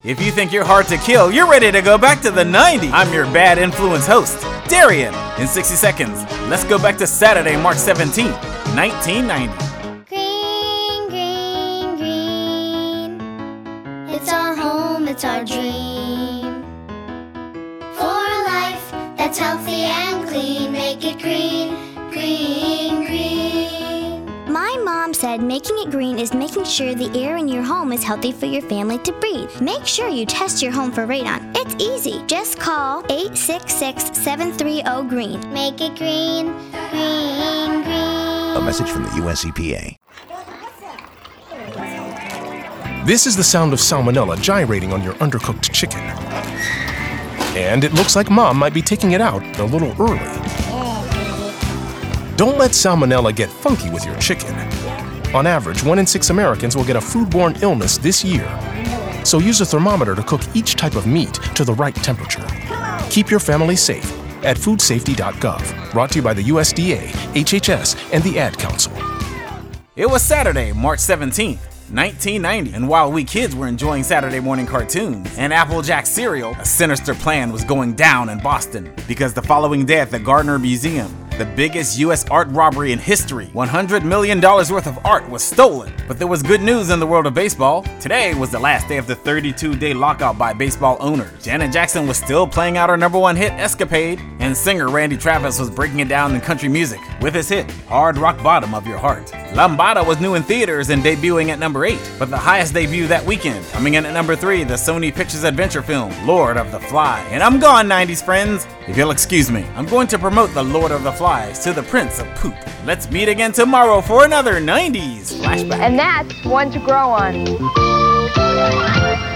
If you think you're hard to kill, you're ready to go back to the 90s. I'm your bad influence host, Darian. In 60 seconds, let's go back to Saturday, March 17th, 1990. Green, green, green. It's our home, it's our dream. For a life that's healthy and clean, make it green, green, green. My mom said making it green is making sure the air in your home is healthy for your family to breathe. Make sure you test your home for radon. It's easy. Just call 866-730-GREEN. Make it green, green, green. A message from the US EPA. This is the sound of salmonella gyrating on your undercooked chicken. And it looks like Mom might be taking it out a little early. Don't let salmonella get funky with your chicken. On average, 1 in 6 Americans will get a foodborne illness this year. So use a thermometer to cook each type of meat to the right temperature. Keep your family safe at foodsafety.gov. Brought to you by the USDA, HHS, and the Ad Council. It was Saturday, March 17th, 1990, and while we kids were enjoying Saturday morning cartoons and Applejack cereal, a sinister plan was going down in Boston because the following day at the Gardner Museum, the biggest U.S. art robbery in history, $100 million worth of art was stolen. But there was good news in the world of baseball. Today was the last day of the 32-day lockout by baseball owners. Janet Jackson was still playing out her #1 hit, Escapade, and singer Randy Travis was breaking it down in country music with his hit, Hard Rock Bottom of Your Heart. Lambada was new in theaters and debuting at number 8, but the highest debut that weekend, coming in at number 3, the Sony Pictures adventure film, Lord of the Flies. And I'm gone, 90s friends. If you'll excuse me, I'm going to promote the Lord of the Flies to the Prince of Poop. Let's meet again tomorrow for another 90s flashback. And that's one to grow on.